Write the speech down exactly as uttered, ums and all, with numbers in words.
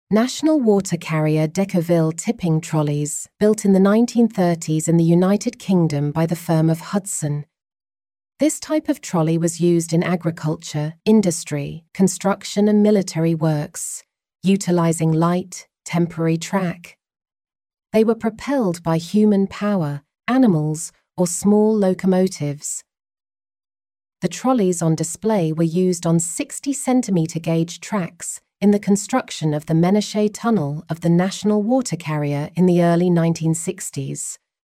National Water Carrier Decoville tipping trolleys, built in the nineteen thirties in the United Kingdom by the firm of Hudson. This type of trolley was used in agriculture, industry, construction and military works, utilizing light, temporary track. They were propelled by human power, animals, or small locomotives. The trolleys on display were used on sixty centimetre gauge tracks in the construction of the Menashe Tunnel of the National Water Carrier in the early nineteen sixties.